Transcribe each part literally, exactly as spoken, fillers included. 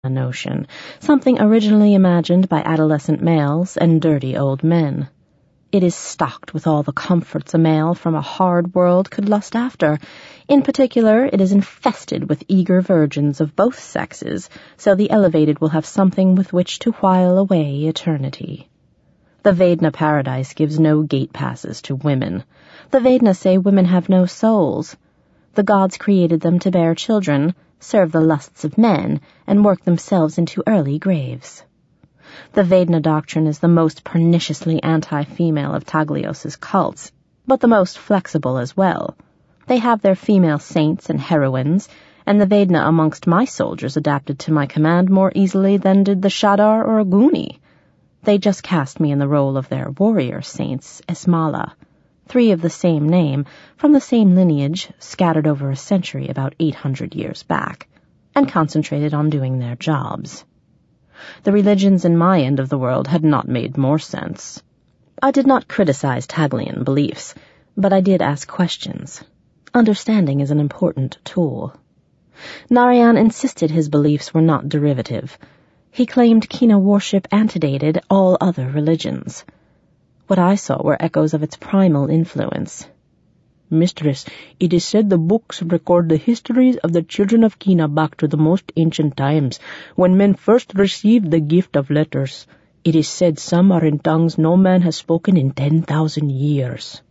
notion, something originally imagined by adolescent males and dirty old men. It is stocked with all the comforts a male from a hard world could lust after. In particular, it is infested with eager virgins of both sexes, so the elevated will have something with which to while away eternity. The Vedna paradise gives no gate passes to women. The Vedna say women have no souls. The gods created them to bear children, serve the lusts of men, and work themselves into early graves. The Vedna doctrine is the most perniciously anti-female of Taglios's cults, but the most flexible as well. They have their female saints and heroines, and the Vedna amongst my soldiers adapted to my command more easily than did the Shadar or Aguni. They just cast me in the role of their warrior saints, Esmala, three of the same name, from the same lineage, scattered over a century about eight hundred years back, and concentrated on doing their jobs. The religions in my end of the world had not made more sense. I did not criticize Taglian beliefs, but I did ask questions. Understanding is an important tool. Narayan insisted his beliefs were not derivative. He claimed Kina worship antedated all other religions. What I saw were echoes of its primal influence. Mistress, it is said the books record the histories of the children of Kina back to the most ancient times, when men first received the gift of letters. It is said some are in tongues no man has spoken in ten thousand years.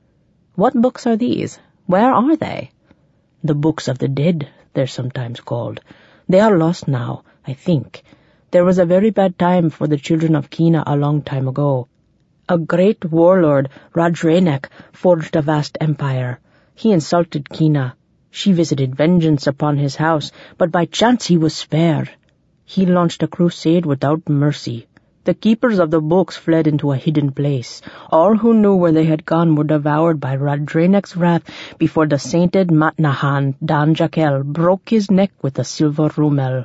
What books are these? Where are they? The books of the dead, they're sometimes called. They are lost now, I think. There was a very bad time for the children of Kina a long time ago. A great warlord, Rajrenek, forged a vast empire. He insulted Kina. She visited vengeance upon his house, but by chance he was spared. He launched a crusade without mercy. The keepers of the books fled into a hidden place. All who knew where they had gone were devoured by Rajrenek's wrath before the sainted Matnahan, Dan Jakel, broke his neck with a silver rumel.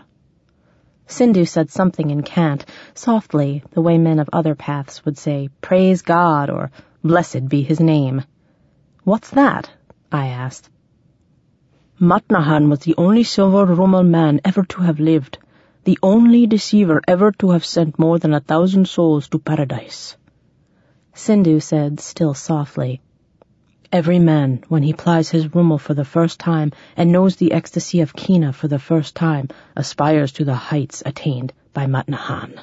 Sindhu said something in cant, softly, the way men of other paths would say, "Praise God," or "Blessed be his name." "What's that?" I asked. Matnahan was the only silver rumel man ever to have lived, the only deceiver ever to have sent more than a thousand souls to paradise. Sindhu said, still softly, "Every man, when he plies his rumel for the first time and knows the ecstasy of Kina for the first time, aspires to the heights attained by Matnahan."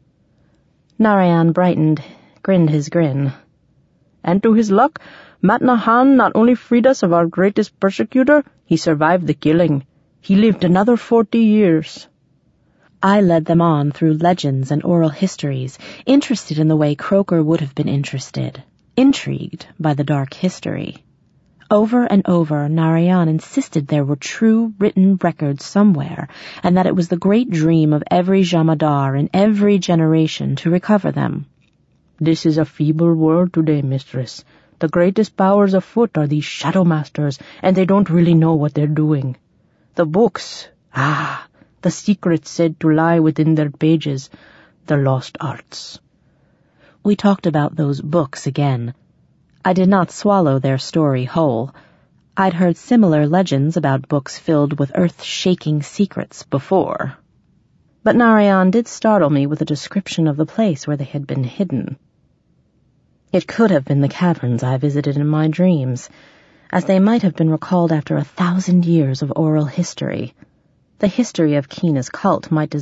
Narayan brightened, grinned his grin. "And to his luck, Matnahan not only freed us of our greatest persecutor, he survived the killing. He lived another forty years. I led them on through legends and oral histories, interested in the way Croker would have been interested. Intrigued by the dark history. Over and over, Narayan insisted there were true written records somewhere, and that it was the great dream of every Jamadar in every generation to recover them. "This is a feeble world today, mistress. The greatest powers afoot are these shadow masters, and they don't really know what they're doing. The books, ah, the secrets said to lie within their pages, the lost arts." We talked about those books again. I did not swallow their story whole. I'd heard similar legends about books filled with earth-shaking secrets before. But Narayan did startle me with a description of the place where they had been hidden. It could have been the caverns I visited in my dreams, as they might have been recalled after a thousand years of oral history. The history of Kina's cult might